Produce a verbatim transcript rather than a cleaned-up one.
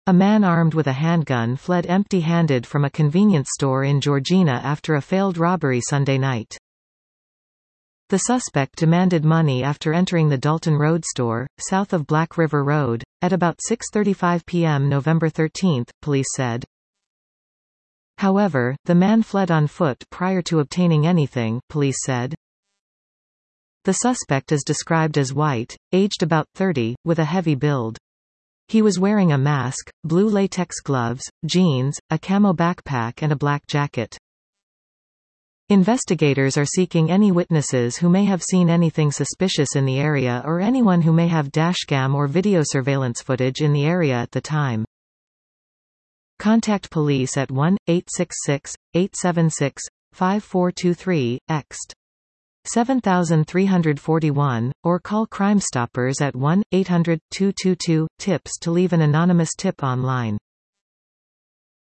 A man armed with a handgun fled empty-handed from a convenience store in Georgina after a failed robbery Sunday night. The suspect demanded money after entering the Dalton Road store, south of Black River Road, at about six thirty-five p m November thirteenth, police said. However, the man fled on foot prior to obtaining anything, police said. The suspect is described as white, aged about thirty, with a heavy build. He was wearing a mask, blue latex gloves, jeans, a camo backpack and a black jacket. Investigators are seeking any witnesses who may have seen anything suspicious in the area or anyone who may have dashcam or video surveillance footage in the area at the time. Contact police at one eight six six, eight seven six, five four two three, ext. seven three four one, or call Crime Stoppers at one eight hundred, two two two, TIPS to leave an anonymous tip online.